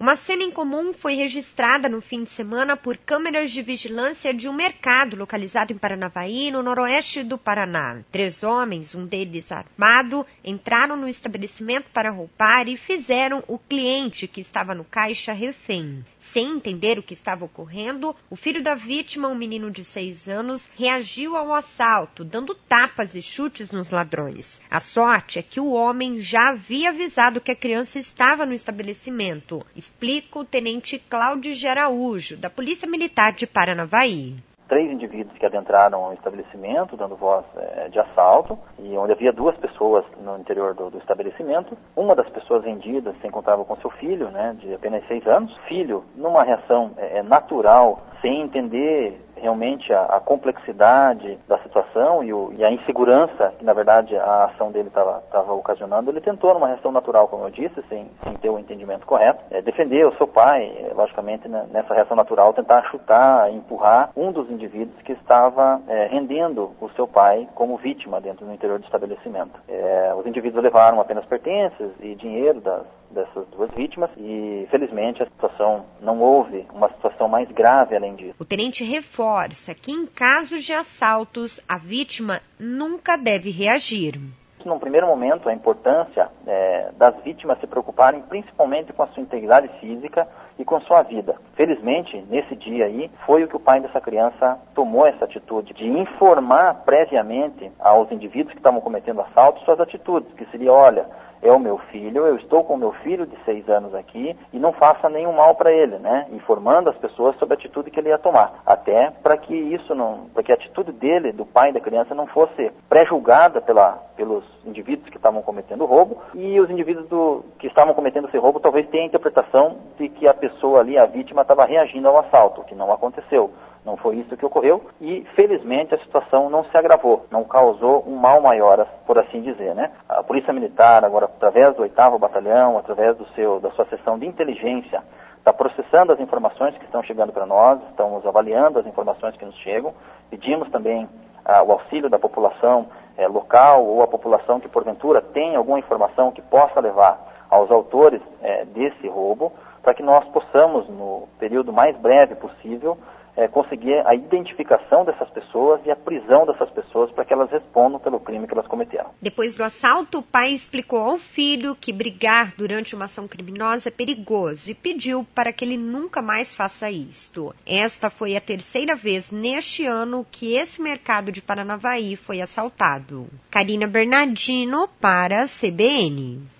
Uma cena incomum foi registrada no fim de semana por câmeras de vigilância de um mercado localizado em Paranavaí, no noroeste do Paraná. 3 homens, um deles armado, entraram no estabelecimento para roubar e fizeram o cliente que estava no caixa refém. Sem entender o que estava ocorrendo, o filho da vítima, um menino de 6 anos, reagiu ao assalto, dando tapas e chutes nos ladrões. A sorte é que o homem já havia avisado que a criança estava no estabelecimento, explica o tenente Cláudio de Araújo, da Polícia Militar de Paranavaí. 3 indivíduos que adentraram ao estabelecimento, dando voz de assalto, e onde havia 2 pessoas no interior do estabelecimento. Uma das pessoas rendidas se encontrava com seu filho, de apenas 6 anos. Filho, numa reação natural, sem entender realmente a complexidade da situação e a insegurança que, na verdade, a ação dele estava ocasionando, ele tentou, numa reação natural, como eu disse, sem ter o entendimento correto, defender o seu pai, logicamente, nessa reação natural, tentar chutar, empurrar um dos indivíduos que estava rendendo o seu pai como vítima dentro do interior do estabelecimento. Os indivíduos levaram apenas pertences e dinheiro dessas 2 vítimas e, felizmente, a situação não houve uma situação mais grave além disso. O tenente reforça que, em casos de assaltos, a vítima nunca deve reagir. Num primeiro momento, a importância das vítimas se preocuparem principalmente com a sua integridade física e com sua vida. Felizmente, nesse dia aí, foi o que o pai dessa criança tomou essa atitude de informar previamente aos indivíduos que estavam cometendo assalto suas atitudes, que seria, olha, é o meu filho, eu estou com o meu filho de 6 anos aqui e não faça nenhum mal para ele, informando as pessoas sobre a atitude que ele ia tomar, até para que a atitude dele, do pai da criança, não fosse pré-julgada pelos indivíduos que estavam cometendo o roubo, e os indivíduos que estavam cometendo esse roubo talvez tenham a interpretação de que a pessoa ali, a vítima, estava reagindo ao assalto, o que não aconteceu. Não foi isso que ocorreu e, felizmente, a situação não se agravou, não causou um mal maior, por assim dizer, A Polícia Militar, agora, através do 8º Batalhão, através da sua seção de inteligência, está processando as informações que estão chegando para nós, estamos avaliando as informações que nos chegam, pedimos também o auxílio da população local ou a população que, porventura, tem alguma informação que possa levar aos autores desse roubo, para que nós possamos, no período mais breve possível, conseguir a identificação dessas pessoas e a prisão dessas pessoas para que elas respondam pelo crime que elas cometeram. Depois do assalto, o pai explicou ao filho que brigar durante uma ação criminosa é perigoso e pediu para que ele nunca mais faça isto. Esta foi a 3ª vez neste ano que esse mercado de Paranavaí foi assaltado. Karina Bernardino para a CBN.